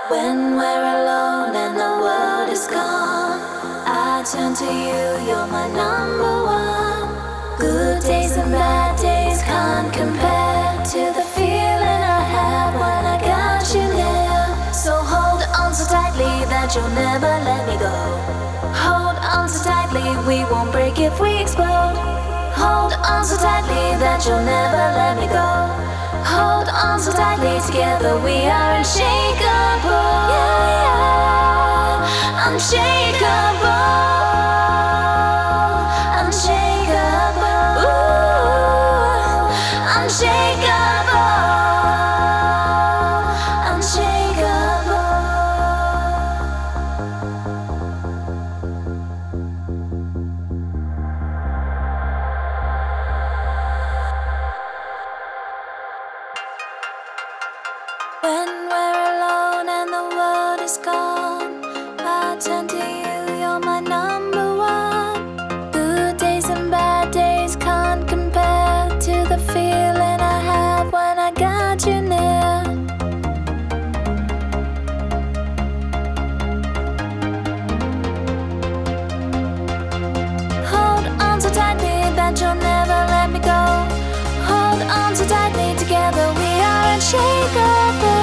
When we're alone and the world is gone, I turn to you, you're my number one. Good days and bad days can't compare to the feeling I have when I got you near. So hold on so tightly that you'll never let me go. Hold on so tightly, we won't break if we explode. Hold on so tightly that you'll never let me go. Hold on so tightly, together we are unshakable. Yeah, yeah. Unshakable. Unshakable. Ooh. Unshakable. Unshakable. When we're alone and the world is gone, I turn to you, you're my number one. Good days and bad days can't compare to the feeling I have when I got you near. Hold on so tightly that you'll never let me go. Hold on so tightly, together we are unshakable.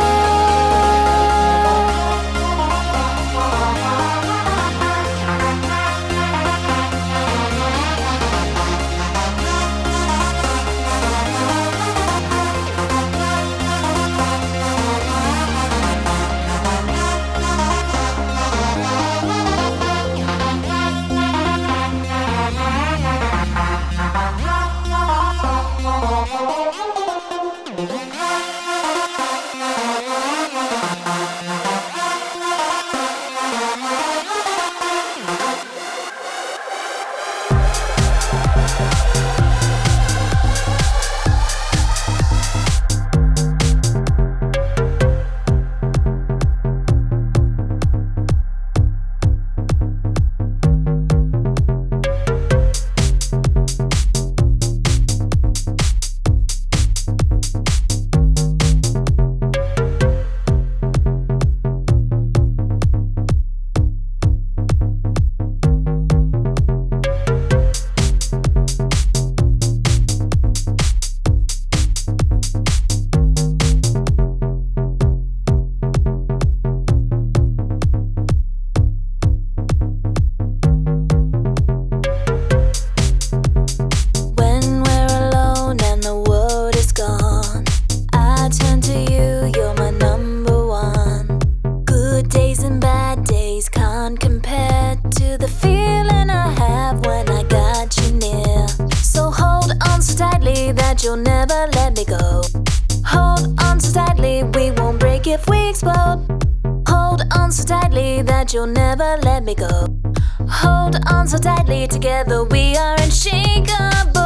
You'll never let me go. Hold on so tightly, we won't break if we explode. Hold on so tightly that you'll never let me go. Hold on so tightly, together we are unshakable.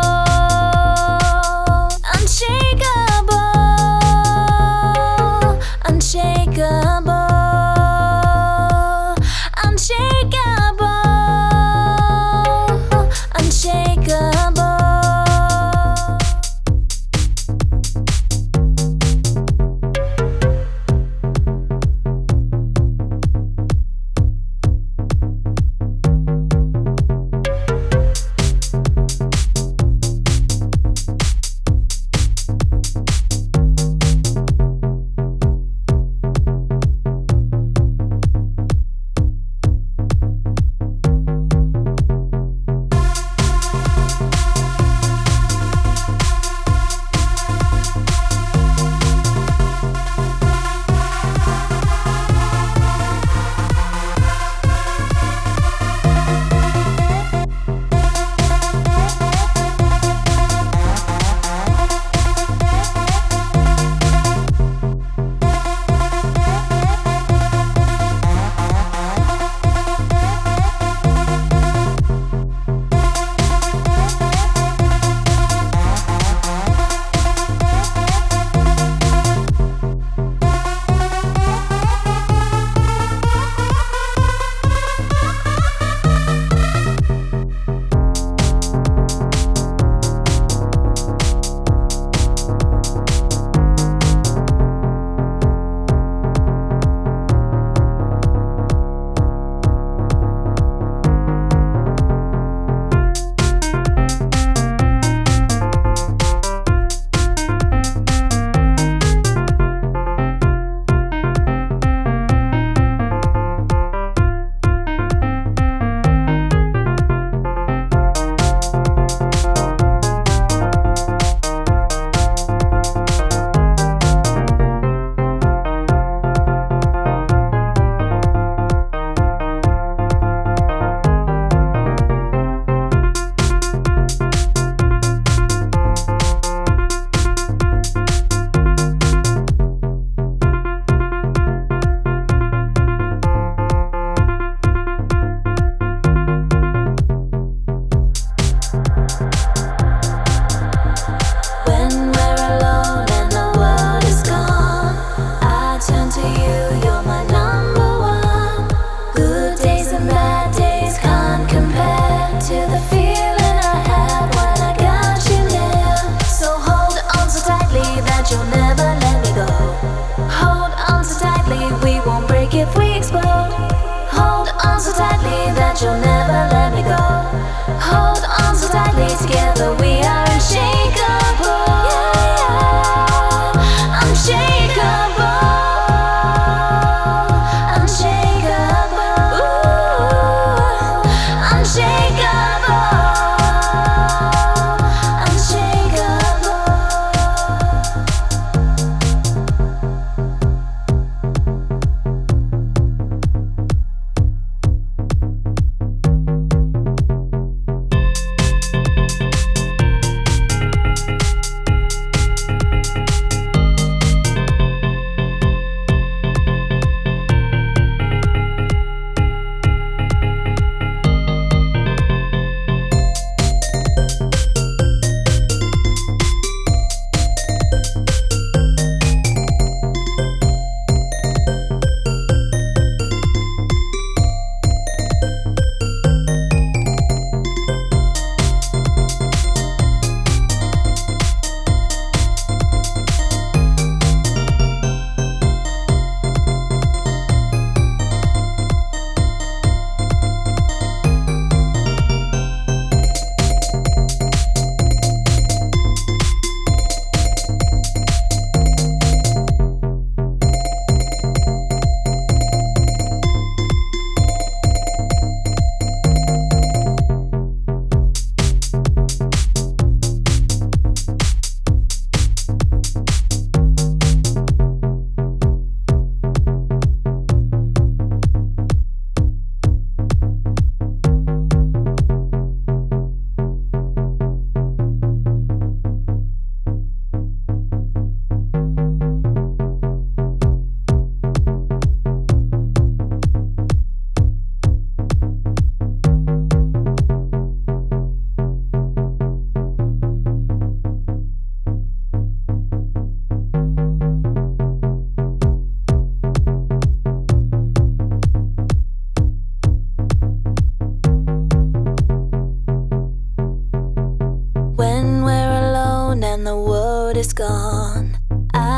Unshakable. Unshakable. Unshakable. Unshakable.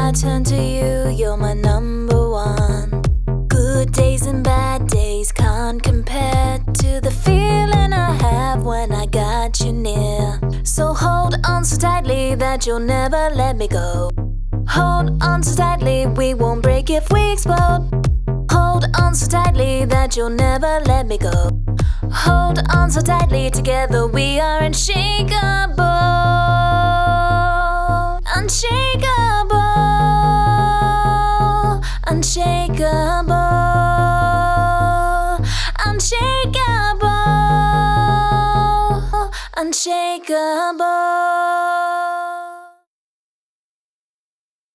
I turn to you, you're my number one. Good days and bad days can't compare to the feeling I have when I got you near. So hold on so tightly that you'll never let me go. Hold on so tightly, we won't break if we explode. Hold on so tightly that you'll never let me go. Hold on so tightly, together we are unshakable. Unshakable, unshakable, unshakable, unshakable.